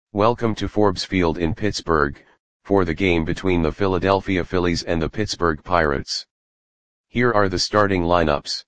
Welcome to Forbes Field in Pittsburgh, for the game between the Philadelphia Phillies and the Pittsburgh Pirates. Here are the starting lineups.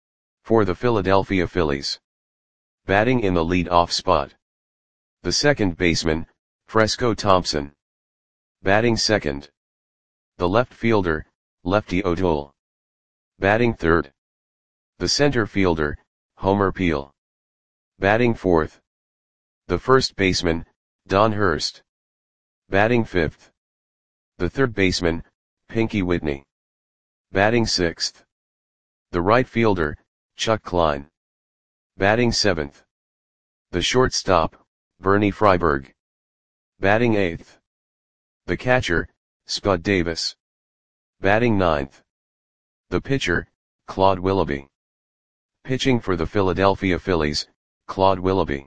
For the Philadelphia Phillies. Batting in the lead-off spot. The second baseman, Fresco Thompson. Batting second. The left fielder, Lefty O'Toole. Batting third. The center fielder, Homer Peel. Batting fourth. The first baseman, Don Hurst. Batting fifth. The third baseman, Pinky Whitney. Batting sixth. The right fielder, Chuck Klein. Batting seventh. The shortstop, Bernie Freiberg. Batting eighth. The catcher, Spud Davis. Batting ninth. The pitcher, Claude Willoughby. Pitching for the Philadelphia Phillies, Claude Willoughby.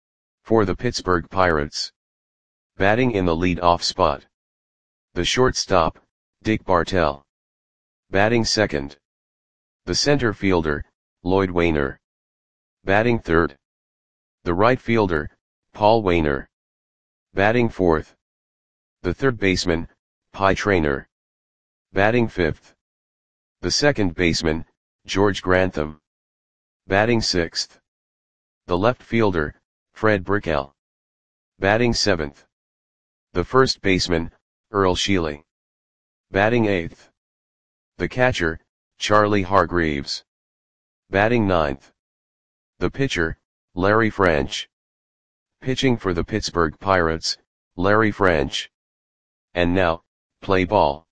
For the Pittsburgh Pirates. Batting in the lead-off spot. The shortstop, Dick Bartell. Batting second. The center fielder, Lloyd Wainer. Batting third. The right fielder, Paul Wainer. Batting fourth. The third baseman, Pie Traynor. Batting fifth. The second baseman, George Grantham. Batting sixth. The left fielder, Fred Brickell. Batting seventh. The first baseman, Earl Sheely. Batting eighth. The catcher, Charlie Hargreaves. Batting ninth. The pitcher, Larry French. Pitching for the Pittsburgh Pirates, Larry French. And now, play ball.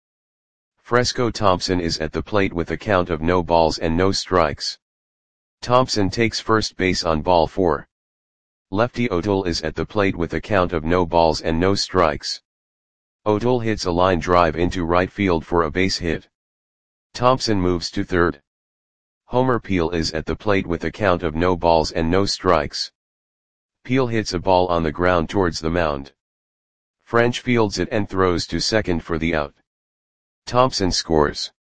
Fresco Thompson is at the plate with a count of no balls and no strikes. Thompson takes first base on ball 4. Lefty O'Toole is at the plate with a count of no balls and no strikes. O'Toole hits a line drive into right field for a base hit. Thompson moves to third. Homer Peel is at the plate with a count of no balls and no strikes. Peel hits a ball on the ground towards the mound. French fields it and throws to second for the out. Thompson scores.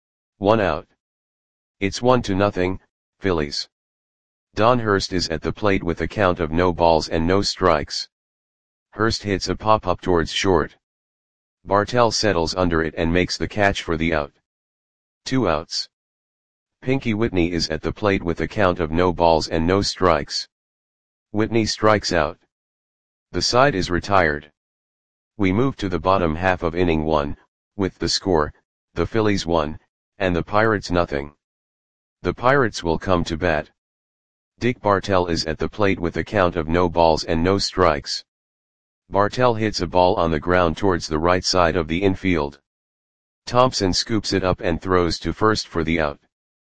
1 out. It's 1-0, Phillies. Don Hurst is at the plate with a count of no balls and no strikes. Hurst hits a pop-up towards short. Bartell settles under it and makes the catch for the out. 2 outs. Pinky Whitney is at the plate with a count of no balls and no strikes. Whitney strikes out. The side is retired. We move to the bottom half of inning 1, with the score, the Phillies 1, and the Pirates 0. The Pirates will come to bat. Dick Bartell is at the plate with a count of no balls and no strikes. Bartell hits a ball on the ground towards the right side of the infield. Thompson scoops it up and throws to first for the out.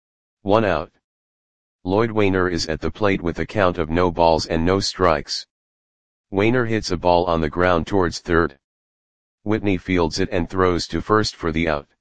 1 out. Lloyd Wainer is at the plate with a count of no balls and no strikes. Wainer hits a ball on the ground towards third. Whitney fields it and throws to first for the out.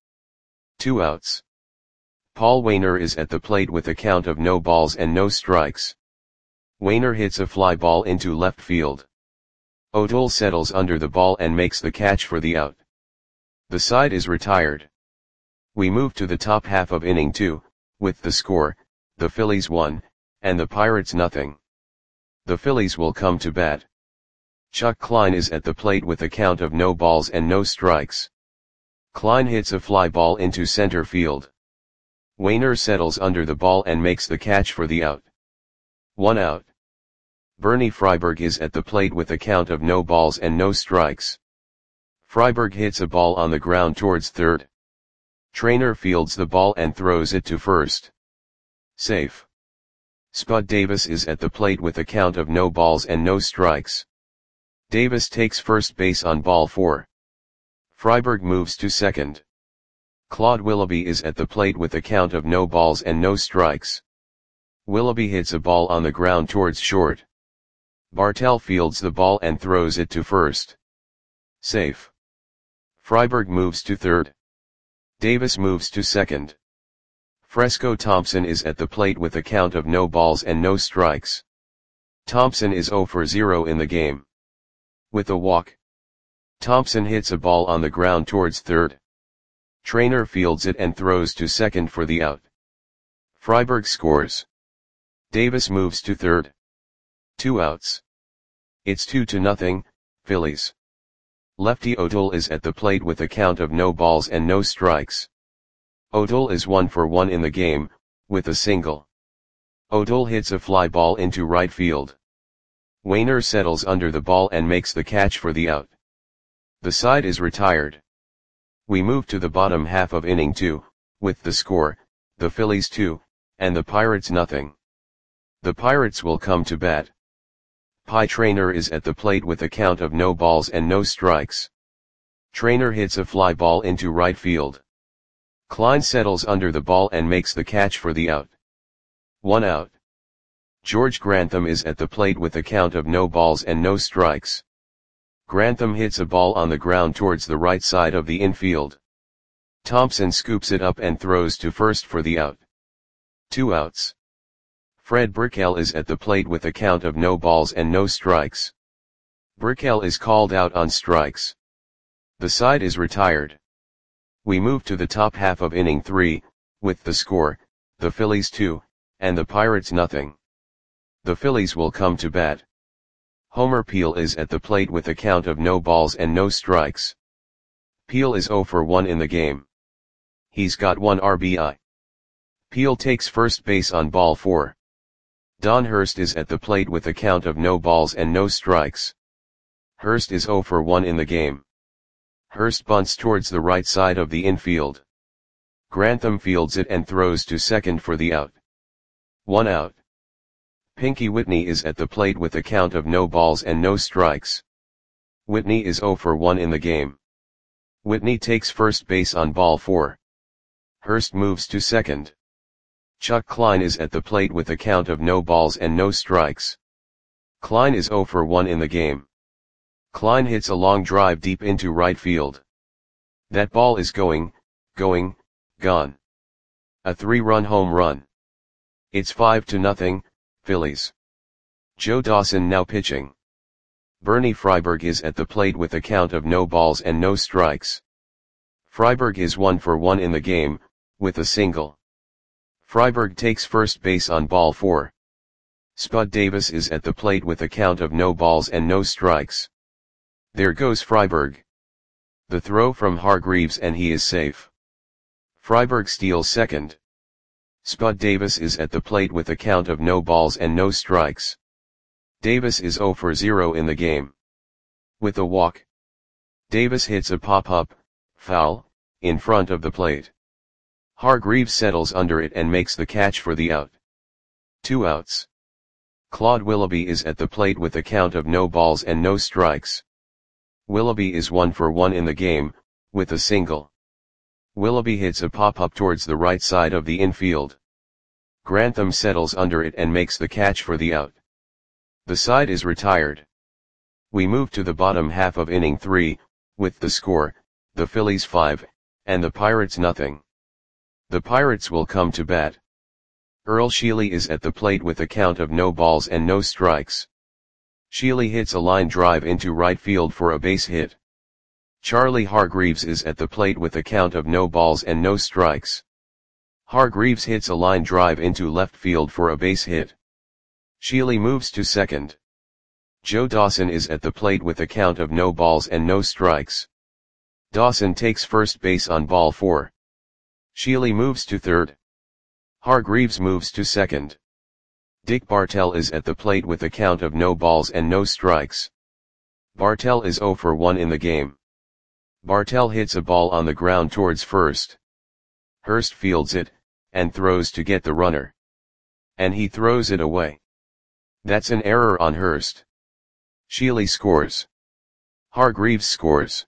2 outs. Paul Wainer is at the plate with a count of no balls and no strikes. Wainer hits a fly ball into left field. O'Toole settles under the ball and makes the catch for the out. The side is retired. We move to the top half of inning 2, with the score, the Phillies 1, and the Pirates 0. The Phillies will come to bat. Chuck Klein is at the plate with a count of no balls and no strikes. Klein hits a fly ball into center field. Wainer settles under the ball and makes the catch for the out. 1 out. Bernie Freiberg is at the plate with a count of no balls and no strikes. Freiberg hits a ball on the ground towards third. Traynor fields the ball and throws it to first. Safe. Spud Davis is at the plate with a count of no balls and no strikes. Davis takes first base on ball 4. Freiberg moves to second. Claude Willoughby is at the plate with a count of no balls and no strikes. Willoughby hits a ball on the ground towards short. Bartell fields the ball and throws it to first. Safe. Freiberg moves to third. Davis moves to second. Fresco Thompson is at the plate with a count of no balls and no strikes. Thompson is 0 for 0 in the game. With a walk. Thompson hits a ball on the ground towards third. Traynor fields it and throws to second for the out. Freiberg scores. Davis moves to third. 2 outs. It's 2-0, Phillies. Lefty O'Toole is at the plate with a count of no balls and no strikes. O'Toole is 1 for 1 in the game, with a single. O'Toole hits a fly ball into right field. Wainer settles under the ball and makes the catch for the out. The side is retired. We move to the bottom half of inning 2, with the score, the Phillies 2, and the Pirates nothing. The Pirates will come to bat. Pie Traynor is at the plate with a count of no balls and no strikes. Traynor hits a fly ball into right field. Klein settles under the ball and makes the catch for the out. 1 out. George Grantham is at the plate with a count of no balls and no strikes. Grantham hits a ball on the ground towards the right side of the infield. Thompson scoops it up and throws to first for the out. 2 outs. Fred Brickell is at the plate with a count of no balls and no strikes. Brickell is called out on strikes. The side is retired. We move to the top half of inning 3, with the score, the Phillies 2, and the Pirates nothing. The Phillies will come to bat. Homer Peel is at the plate with a count of no balls and no strikes. Peel is 0 for 1 in the game. He's got 1 RBI. Peel takes first base on ball 4. Don Hurst is at the plate with a count of no balls and no strikes. Hurst is 0 for 1 in the game. Hurst bunts towards the right side of the infield. Grantham fields it and throws to second for the out. 1 out. Pinky Whitney is at the plate with a count of no balls and no strikes. Whitney is 0 for 1 in the game. Whitney takes first base on ball 4. Hurst moves to second. Chuck Klein is at the plate with a count of no balls and no strikes. Klein is 0 for 1 in the game. Klein hits a long drive deep into right field. That ball is gone. A 3-run home run. It's 5-0, Phillies. Joe Dawson now pitching. Bernie Freiberg is at the plate with a count of no balls and no strikes. Freiberg is 1 for 1 in the game, with a single. Freiberg takes first base on ball 4. Spud Davis is at the plate with a count of no balls and no strikes. There goes Freiberg. The throw from Hargreaves and he is safe. Freiberg steals second. Spud Davis is at the plate with a count of no balls and no strikes. Davis is 0 for 0 in the game. With a walk. Davis hits a pop-up, foul, in front of the plate. Hargreaves settles under it and makes the catch for the out. 2 outs. Claude Willoughby is at the plate with a count of no balls and no strikes. Willoughby is 1 for 1 in the game, with a single. Willoughby hits a pop-up towards the right side of the infield. Grantham settles under it and makes the catch for the out. The side is retired. We move to the bottom half of inning 3, with the score, the Phillies 5, and the Pirates nothing. The Pirates will come to bat. Earl Sheely is at the plate with a count of no balls and no strikes. Sheely hits a line drive into right field for a base hit. Charlie Hargreaves is at the plate with a count of no balls and no strikes. Hargreaves hits a line drive into left field for a base hit. Sheely moves to second. Joe Dawson is at the plate with a count of no balls and no strikes. Dawson takes first base on ball 4. Sheely moves to third. Hargreaves moves to second. Dick Bartell is at the plate with a count of no balls and no strikes. Bartell is 0 for 1 in the game. Bartell hits a ball on the ground towards first. Hurst fields it, and throws to get the runner. And he throws it away. That's an error on Hurst. Sheely scores. Hargreaves scores.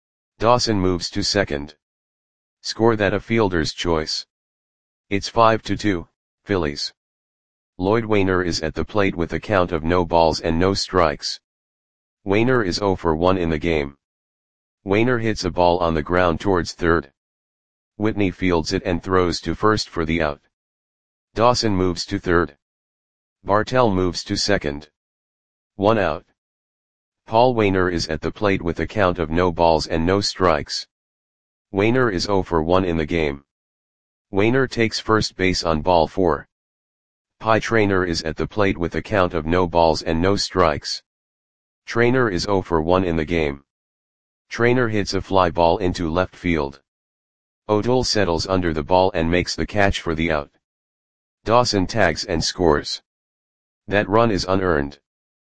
Dawson moves to second. Score that a fielder's choice. It's 5-2, Phillies. Lloyd Wainer is at the plate with a count of no balls and no strikes. Wainer is 0 for 1 in the game. Wainer hits a ball on the ground towards third. Whitney fields it and throws to first for the out. Dawson moves to third. Bartell moves to second. 1 out. Paul Wainer is at the plate with a count of no balls and no strikes. Wainer is 0 for 1 in the game. Wainer takes first base on ball 4. Pie Traynor is at the plate with a count of no balls and no strikes. Trainer is 0 for 1 in the game. Trainer hits a fly ball into left field. O'Toole settles under the ball and makes the catch for the out. Dawson tags and scores. That run is unearned.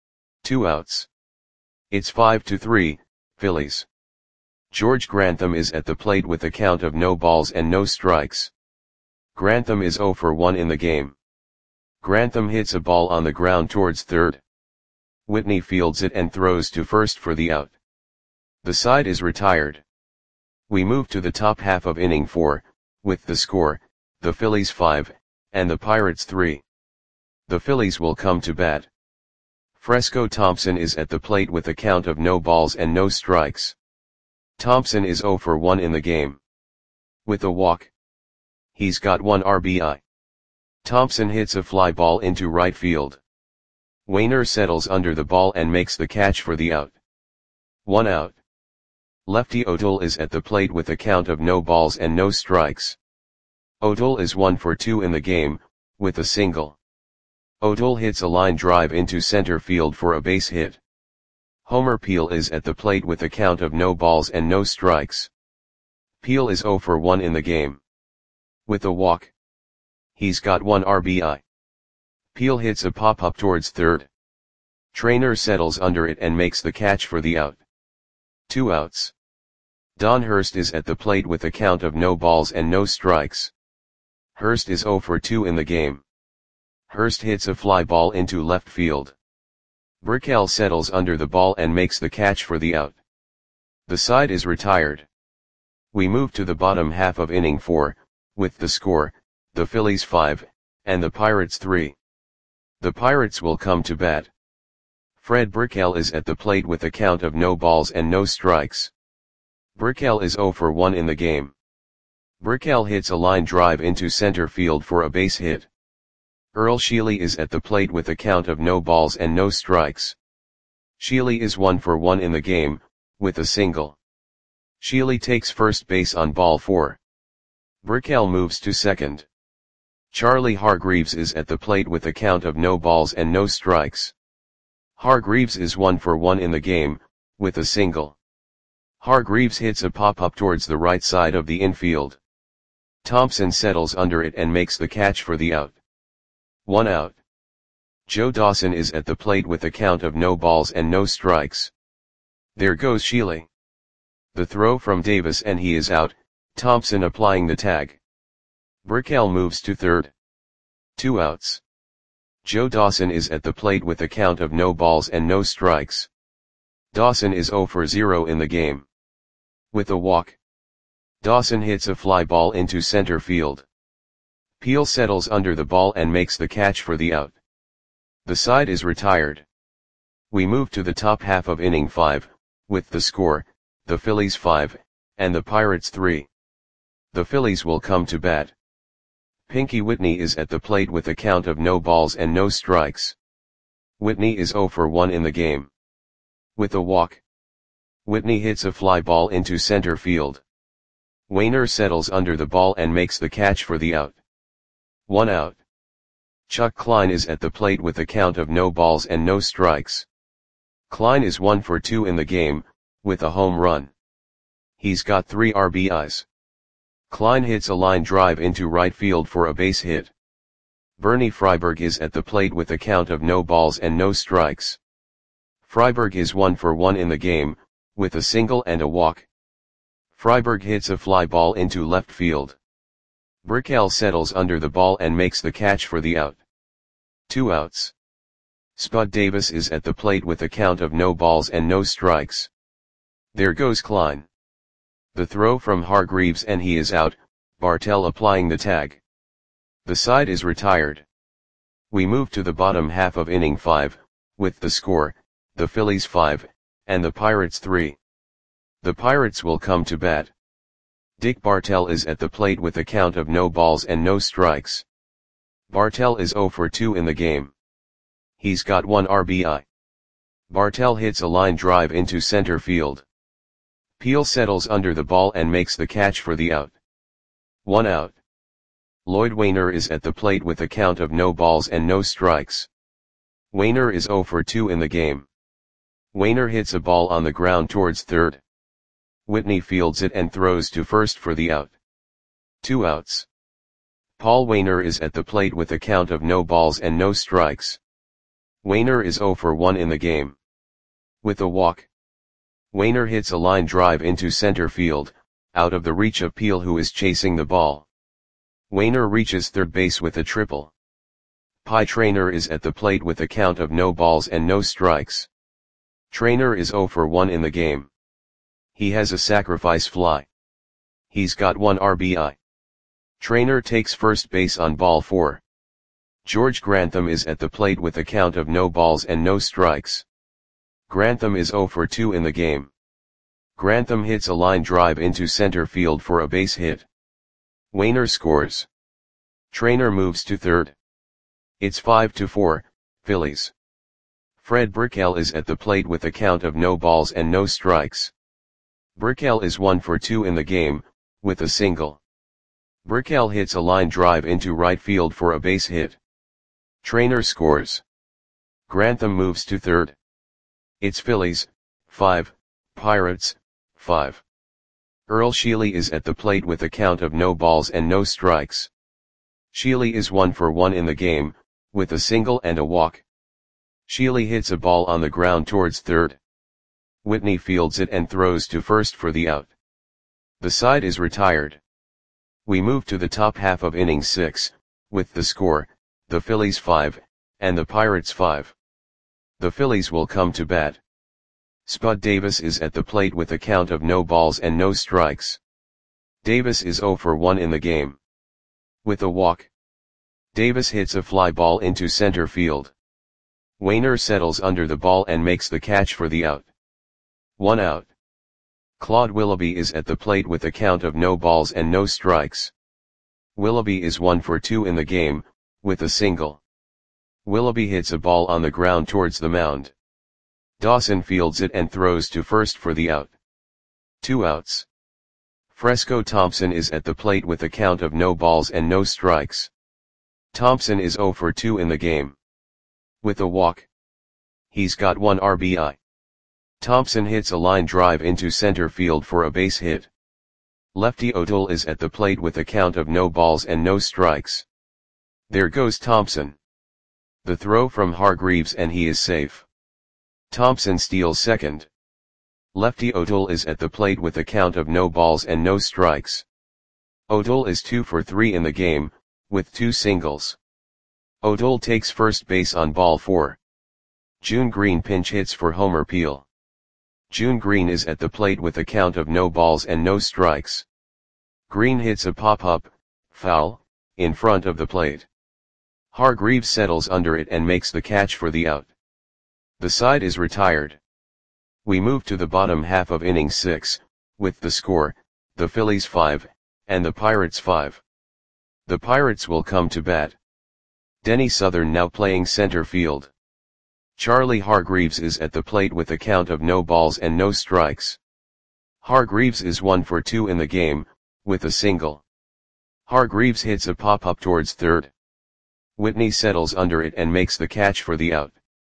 2 outs. It's 5-3, Phillies. George Grantham is at the plate with a count of no balls and no strikes. Grantham is 0 for 1 in the game. Grantham hits a ball on the ground towards third. Whitney fields it and throws to first for the out. The side is retired. We move to the top half of inning 4, with the score, the Phillies 5, and the Pirates 3. The Phillies will come to bat. Fresco Thompson is at the plate with a count of no balls and no strikes. Thompson is 0 for 1 in the game. With a walk. He's got 1 RBI. Thompson hits a fly ball into right field. Wainer settles under the ball and makes the catch for the out. 1 out. Lefty O'Toole is at the plate with a count of no balls and no strikes. O'Toole is 1 for 2 in the game, with a single. O'Toole hits a line drive into center field for a base hit. Homer Peel is at the plate with a count of no balls and no strikes. Peel is 0 for 1 in the game. With a walk. He's got 1 RBI. Peel hits a pop-up towards third. Trainer settles under it and makes the catch for the out. 2 outs. Don Hurst is at the plate with a count of no balls and no strikes. Hurst is 0 for 2 in the game. Hurst hits a fly ball into left field. Burkell settles under the ball and makes the catch for the out. The side is retired. We move to the bottom half of inning 4, with the score, the Phillies 5, and the Pirates 3. The Pirates will come to bat. Fred Burkell is at the plate with a count of no balls and no strikes. Burkell is 0 for 1 in the game. Burkell hits a line drive into center field for a base hit. Earl Sheely is at the plate with a count of no balls and no strikes. Sheely is 1 for 1 in the game, with a single. Sheely takes first base on ball 4. Burkell moves to second. Charlie Hargreaves is at the plate with a count of no balls and no strikes. Hargreaves is 1 for 1 in the game, with a single. Hargreaves hits a pop-up towards the right side of the infield. Thompson settles under it and makes the catch for the out. 1 out. Joe Dawson is at the plate with a count of no balls and no strikes. There goes Sheely. The throw from Davis and he is out, Thompson applying the tag. Burkell moves to third. 2 outs. Joe Dawson is at the plate with a count of no balls and no strikes. Dawson is 0 for 0 in the game. With a walk. Dawson hits a fly ball into center field. Peel settles under the ball and makes the catch for the out. The side is retired. We move to the top half of inning 5, with the score, the Phillies 5, and the Pirates 3. The Phillies will come to bat. Pinky Whitney is at the plate with a count of no balls and no strikes. Whitney is 0 for 1 in the game. With a walk. Whitney hits a fly ball into center field. Wainer settles under the ball and makes the catch for the out. 1 out. Chuck Klein is at the plate with a count of no balls and no strikes. Klein is 1 for 2 in the game, with a home run. He's got 3 RBIs. Klein hits a line drive into right field for a base hit. Bernie Freiberg is at the plate with a count of no balls and no strikes. Freiberg is 1 for 1 in the game, with a single and a walk. Freiberg hits a fly ball into left field. Burkell settles under the ball and makes the catch for the out. 2 outs. Spud Davis is at the plate with a count of no balls and no strikes. There goes Klein. The throw from Hargreaves and he is out, Bartell applying the tag. The side is retired. We move to the bottom half of inning 5, with the score, the Phillies 5, and the Pirates 3. The Pirates will come to bat. Dick Bartell is at the plate with a count of no balls and no strikes. Bartell is 0 for 2 in the game. He's got 1 RBI. Bartell hits a line drive into center field. Peel settles under the ball and makes the catch for the out. 1 out. Lloyd Wainer is at the plate with a count of no balls and no strikes. Wainer is 0 for 2 in the game. Wainer hits a ball on the ground towards third. Whitney fields it and throws to first for the out. 2 outs. Paul Wainer is at the plate with a count of no balls and no strikes. Wainer is 0 for 1 in the game. With a walk. Wainer hits a line drive into center field, out of the reach of Peel, who is chasing the ball. Wainer reaches third base with a triple. Pie Traynor is at the plate with a count of no balls and no strikes. Traynor is 0 for 1 in the game. He has a sacrifice fly. He's got 1 RBI. Traynor takes first base on ball 4. George Grantham is at the plate with a count of no balls and no strikes. Grantham is 0 for 2 in the game. Grantham hits a line drive into center field for a base hit. Wainer scores. Traynor moves to third. It's 5-4, Phillies. Fred Brickell is at the plate with a count of no balls and no strikes. Brickell is 1 for 2 in the game, with a single. Brickell hits a line drive into right field for a base hit. Traynor scores. Grantham moves to third. It's Phillies, 5, Pirates, 5. Earl Sheely is at the plate with a count of no balls and no strikes. Sheely is 1 for 1 in the game, with a single and a walk. Sheely hits a ball on the ground towards third. Whitney fields it and throws to first for the out. The side is retired. We move to the top half of inning 6, with the score, the Phillies 5, and the Pirates 5. The Phillies will come to bat. Spud Davis is at the plate with a count of no balls and no strikes. Davis is 0 for 1 in the game. With a walk. Davis hits a fly ball into center field. Wainer settles under the ball and makes the catch for the out. 1 out. Claude Willoughby is at the plate with a count of no balls and no strikes. Willoughby is 1 for 2 in the game, with a single. Willoughby hits a ball on the ground towards the mound. Dawson fields it and throws to first for the out. 2 outs. Fresco Thompson is at the plate with a count of no balls and no strikes. Thompson is 0 for 2 in the game. With a walk. He's got 1 RBI. Thompson hits a line drive into center field for a base hit. Lefty O'Toole is at the plate with a count of no balls and no strikes. There goes Thompson. The throw from Hargreaves and he is safe. Thompson steals second. Lefty O'Toole is at the plate with a count of no balls and no strikes. O'Toole is 2 for 3 in the game, with 2 singles. O'Toole takes first base on ball 4. June Green pinch hits for Homer Peel. June Green is at the plate with a count of no balls and no strikes. Green hits a pop-up, foul, in front of the plate. Hargreaves settles under it and makes the catch for the out. The side is retired. We move to the bottom half of inning 6, with the score, the Phillies 5, and the Pirates 5. The Pirates will come to bat. Denny Southern now playing center field. Charlie Hargreaves is at the plate with a count of no balls and no strikes. Hargreaves is 1 for 2 in the game, with a single. Hargreaves hits a pop-up towards third. Whitney settles under it and makes the catch for the out.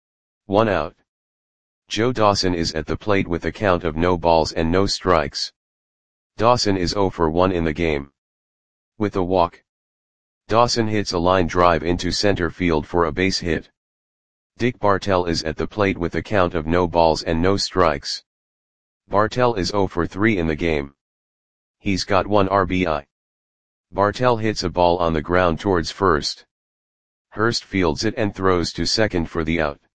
1 out. Joe Dawson is at the plate with a count of no balls and no strikes. Dawson is 0 for 1 in the game. With a walk. Dawson hits a line drive into center field for a base hit. Dick Bartell is at the plate with a count of no balls and no strikes. Bartell is 0 for 3 in the game. He's got 1 RBI. Bartell hits a ball on the ground towards first. Hurst fields it and throws to second for the out.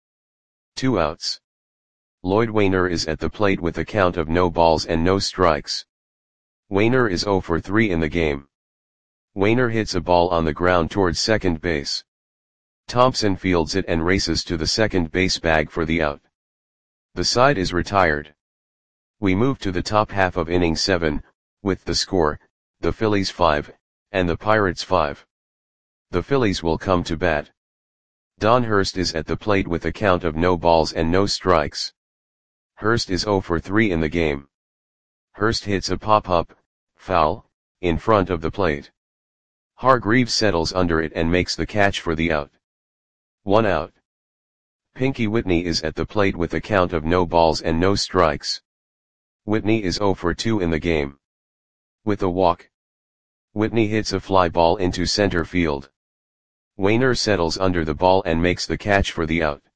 2 outs. Lloyd Wainer is at the plate with a count of no balls and no strikes. Wainer is 0 for 3 in the game. Wainer hits a ball on the ground towards second base. Thompson fields it and races to the second base bag for the out. The side is retired. We move to the top half of inning 7, with the score, the Phillies 5, and the Pirates 5. The Phillies will come to bat. Don Hurst is at the plate with a count of no balls and no strikes. Hurst is 0 for 3 in the game. Hurst hits a pop-up, foul, in front of the plate. Hargreaves settles under it and makes the catch for the out. 1 out. Pinky Whitney is at the plate with a count of no balls and no strikes. Whitney is 0 for 2 in the game. With a walk, Whitney hits a fly ball into center field. Wayner settles under the ball and makes the catch for the out.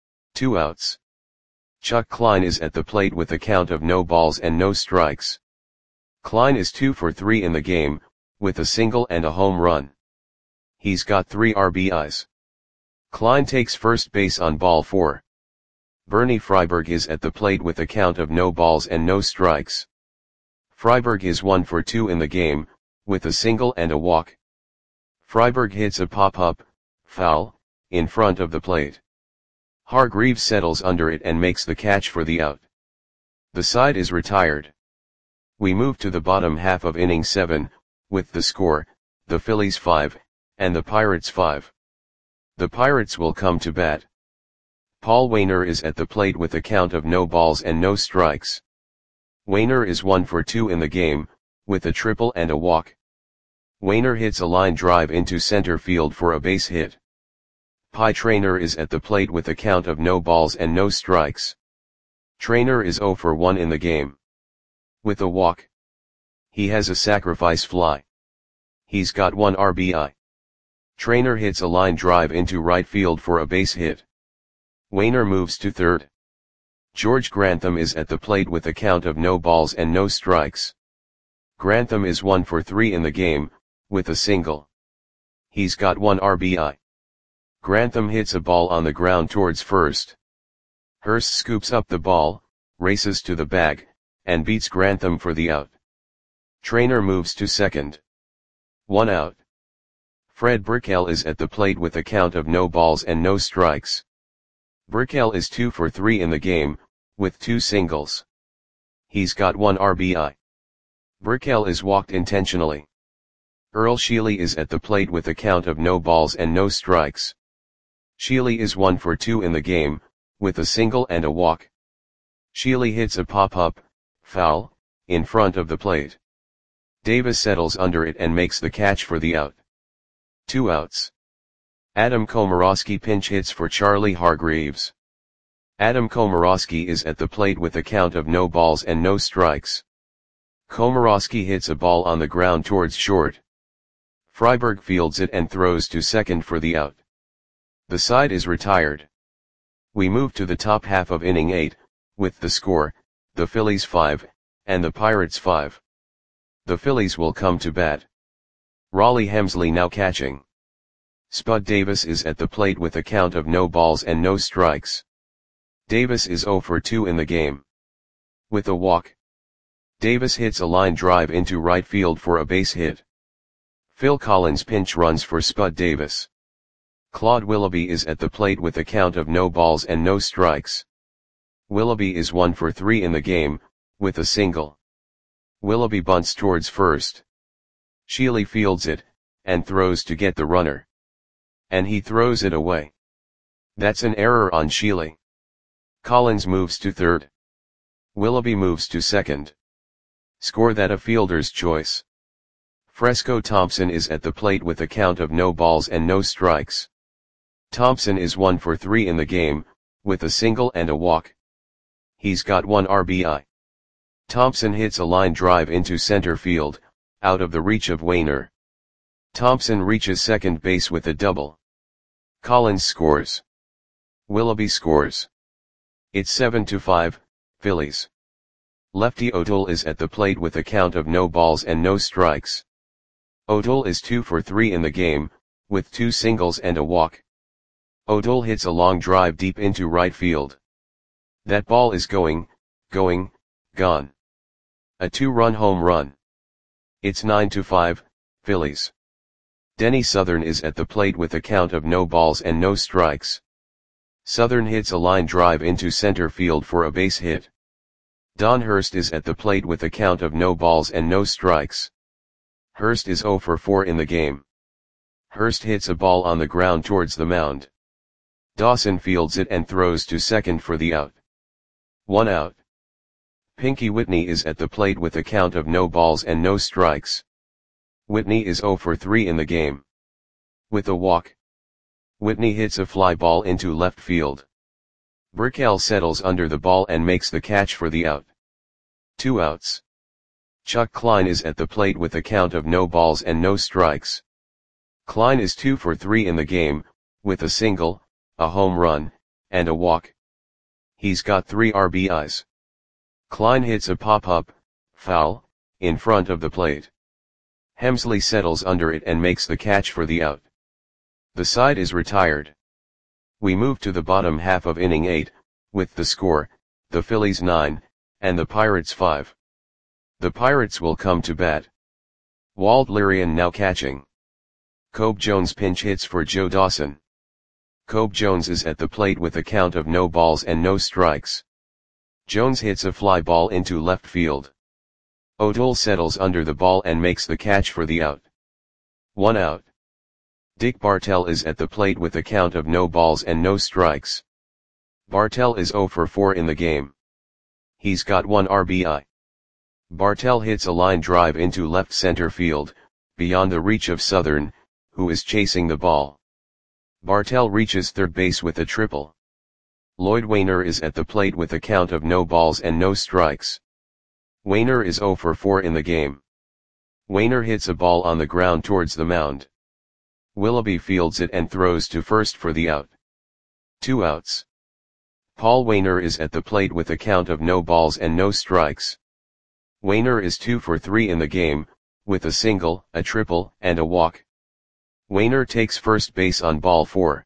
2 outs. Chuck Klein is at the plate with a count of no balls and no strikes. Klein is 2 for 3 in the game, with a single and a home run. He's got 3 RBIs. Klein takes first base on ball 4. Bernie Freiberg is at the plate with a count of no balls and no strikes. Freiberg is 1 for 2 in the game, with a single and a walk. Freiberg hits a pop-up, foul, in front of the plate. Hargreaves settles under it and makes the catch for the out. The side is retired. We move to the bottom half of inning 7, with the score, the Phillies 5, and the Pirates 5. The Pirates will come to bat. Paul Wayner is at the plate with a count of no balls and no strikes. Wayner is 1 for 2 in the game, with a triple and a walk. Wayner hits a line drive into center field for a base hit. Pie Traynor is at the plate with a count of no balls and no strikes. Traynor is 0 for 1 in the game. With a walk, he has a sacrifice fly. He's got 1 RBI. Traynor hits a line drive into right field for a base hit. Wayner moves to third. George Grantham is at the plate with a count of no balls and no strikes. Grantham is 1 for 3 in the game, with a single. He's got 1 RBI. Grantham hits a ball on the ground towards first. Hurst scoops up the ball, races to the bag, and beats Grantham for the out. Traynor moves to second. 1 out. Fred Brickell is at the plate with a count of no balls and no strikes. Brickell is 2 for 3 in the game, with 2 singles. He's got 1 RBI. Brickell is walked intentionally. Earl Sheely is at the plate with a count of no balls and no strikes. Sheely is 1 for 2 in the game, with a single and a walk. Sheely hits a pop-up, foul, in front of the plate. Davis settles under it and makes the catch for the out. 2 outs. Adam Komorowski pinch hits for Charlie Hargreaves. Adam Komorowski is at the plate with a count of no balls and no strikes. Komorowski hits a ball on the ground towards short. Freiberg fields it and throws to second for the out. The side is retired. We move to the top half of inning 8, with the score, the Phillies 5, and the Pirates 5. The Phillies will come to bat. Raleigh Hemsley now catching. Spud Davis is at the plate with a count of no balls and no strikes. Davis is 0 for 2 in the game. With a walk, Davis hits a line drive into right field for a base hit. Phil Collins pinch runs for Spud Davis. Claude Willoughby is at the plate with a count of no balls and no strikes. Willoughby is 1 for 3 in the game, with a single. Willoughby bunts towards first. Sheely fields it, and throws to get the runner. And he throws it away. That's an error on Sheely. Collins moves to third. Willoughby moves to second. Score that a fielder's choice. Fresco Thompson is at the plate with a count of no balls and no strikes. Thompson is 1 for 3 in the game, with a single and a walk. He's got 1 RBI. Thompson hits a line drive into center field, out of the reach of Wayner. Thompson reaches second base with a double. Collins scores. Willoughby scores. It's 7-5, Phillies. Lefty O'Toole is at the plate with a count of no balls and no strikes. O'Toole is 2 for 3 in the game, with 2 singles and a walk. O'Toole hits a long drive deep into right field. That ball is gone. A 2-run home run. It's 9-5, Phillies. Denny Southern is at the plate with a count of no balls and no strikes. Southern hits a line drive into center field for a base hit. Don Hurst is at the plate with a count of no balls and no strikes. Hurst is 0 for 4 in the game. Hurst hits a ball on the ground towards the mound. Dawson fields it and throws to second for the out. 1 out. Pinky Whitney is at the plate with a count of no balls and no strikes. Whitney is 0 for 3 in the game. With a walk, Whitney hits a fly ball into left field. Brickell settles under the ball and makes the catch for the out. 2 outs. Chuck Klein is at the plate with a count of no balls and no strikes. Klein is 2 for 3 in the game, with a single, a home run, and a walk. He's got 3 RBIs. Klein hits a pop-up, foul, in front of the plate. Hemsley settles under it and makes the catch for the out. The side is retired. We move to the bottom half of inning 8, with the score, the Phillies 9, and the Pirates 5. The Pirates will come to bat. Walt Lirian now catching. Cobe Jones pinch hits for Joe Dawson. Cobe Jones is at the plate with a count of no balls and no strikes. Jones hits a fly ball into left field. O'Toole settles under the ball and makes the catch for the out. 1 out. Dick Bartell is at the plate with a count of no balls and no strikes. Bartell is 0 for 4 in the game. He's got 1 RBI. Bartell hits a line drive into left center field, beyond the reach of Southern, who is chasing the ball. Bartell reaches third base with a triple. Lloyd Wainer is at the plate with a count of no balls and no strikes. Wainer is 0 for 4 in the game. Wainer hits a ball on the ground towards the mound. Willoughby fields it and throws to first for the out. 2 outs. Paul Wainer is at the plate with a count of no balls and no strikes. Wainer is 2 for 3 in the game, with a single, a triple, and a walk. Wainer takes first base on ball 4.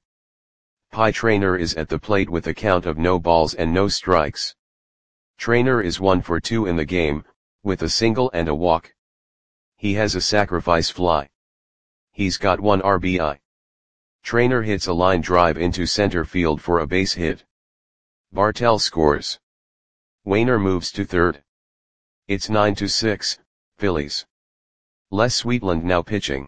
Pie Traynor is at the plate with a count of no balls and no strikes. Traynor is 1 for 2 in the game, with a single and a walk. He has a sacrifice fly. He's got 1 RBI. Traynor hits a line drive into center field for a base hit. Bartell scores. Wainer moves to third. It's 9-6, Phillies. Les Sweetland now pitching.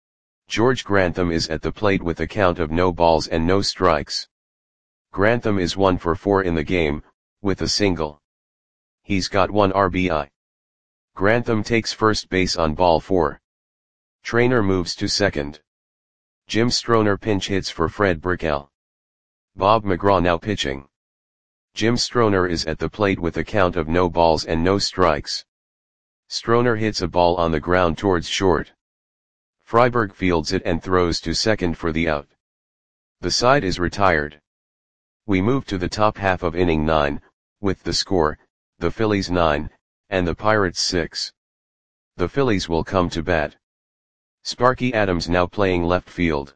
George Grantham is at the plate with a count of no balls and no strikes. Grantham is 1 for 4 in the game, with a single. He's got 1 RBI. Grantham takes first base on ball 4. Traynor moves to second. Jim Stroner pinch hits for Fred Brickell. Bob McGraw now pitching. Jim Stroner is at the plate with a count of no balls and no strikes. Stroner hits a ball on the ground towards short. Freiberg fields it and throws to second for the out. The side is retired. We move to the top half of inning 9, with the score, the Phillies 9, and the Pirates 6. The Phillies will come to bat. Sparky Adams now playing left field.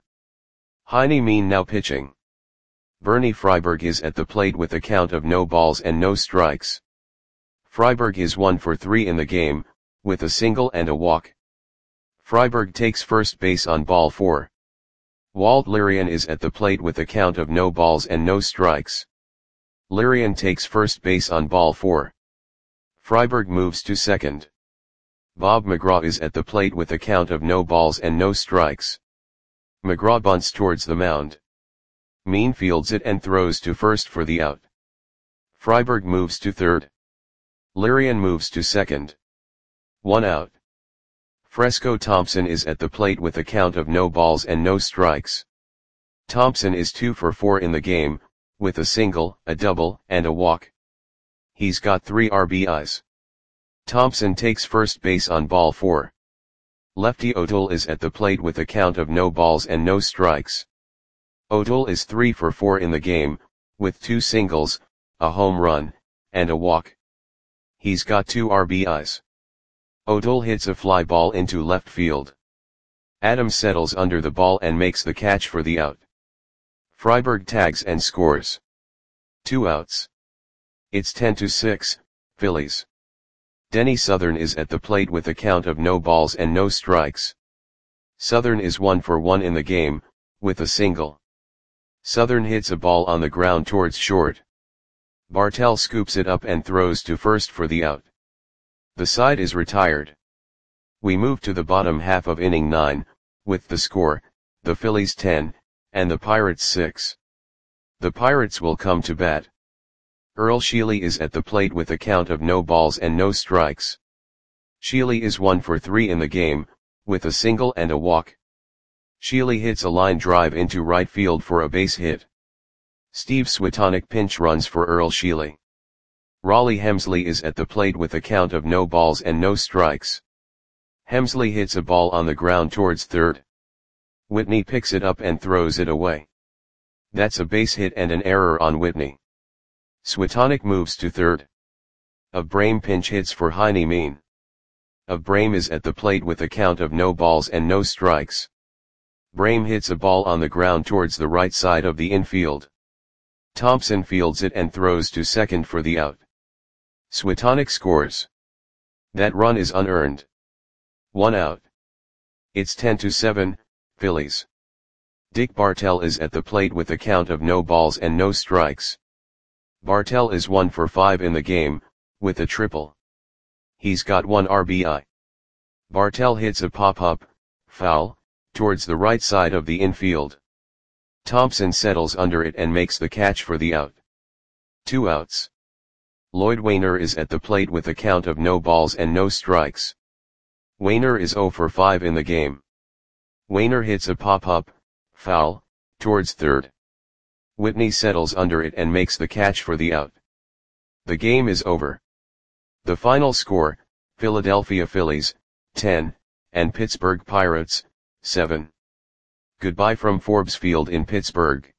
Heine Mean now pitching. Bernie Freiberg is at the plate with a count of no balls and no strikes. Freiberg is 1 for 3 in the game, with a single and a walk. Freiberg takes first base on ball 4. Walt Lirian is at the plate with a count of no balls and no strikes. Lirian takes first base on ball 4. Freiberg moves to second. Bob McGraw is at the plate with a count of no balls and no strikes. McGraw bunts towards the mound. Mean fields it and throws to first for the out. Freiberg moves to third. Lirian moves to second. 1 out. Fresco Thompson is at the plate with a count of no balls and no strikes. Thompson is 2 for 4 in the game, with a single, a double, and a walk. He's got 3 RBIs. Thompson takes first base on ball 4. Lefty O'Toole is at the plate with a count of no balls and no strikes. O'Toole is 3 for 4 in the game, with 2 singles, a home run, and a walk. He's got 2 RBIs. O'Toole hits a fly ball into left field. Adams settles under the ball and makes the catch for the out. Freiberg tags and scores. 2 outs. It's 10-6, Phillies. Denny Southern is at the plate with a count of no balls and no strikes. Southern is 1 for 1 in the game, with a single. Southern hits a ball on the ground towards short. Bartell scoops it up and throws to first for the out. The side is retired. We move to the bottom half of inning 9, with the score, the Phillies 10, and the Pirates 6. The Pirates will come to bat. Earl Sheely is at the plate with a count of no balls and no strikes. Sheely is 1 for 3 in the game, with a single and a walk. Sheely hits a line drive into right field for a base hit. Steve Switonic pinch runs for Earl Sheely. Raleigh Hemsley is at the plate with a count of no balls and no strikes. Hemsley hits a ball on the ground towards third. Whitney picks it up and throws it away. That's a base hit and an error on Whitney. Switonic moves to third. Of Brame pinch hits for Heine Mean. Of Brame is at the plate with a count of no balls and no strikes. Brame hits a ball on the ground towards the right side of the infield. Thompson fields it and throws to second for the out. Switonic scores. That run is unearned. 1 out. It's 10-7, Phillies. Dick Bartell is at the plate with a count of no balls and no strikes. Bartell is 1 for 5 in the game, with a triple. He's got 1 RBI. Bartell hits a pop-up, foul, towards the right side of the infield. Thompson settles under it and makes the catch for the out. 2 outs. Lloyd Wainer is at the plate with a count of no balls and no strikes. Wainer is 0 for 5 in the game. Wainer hits a pop-up, foul, towards third. Whitney settles under it and makes the catch for the out. The game is over. The final score, Philadelphia Phillies, 10, and Pittsburgh Pirates, 7. Goodbye from Forbes Field in Pittsburgh.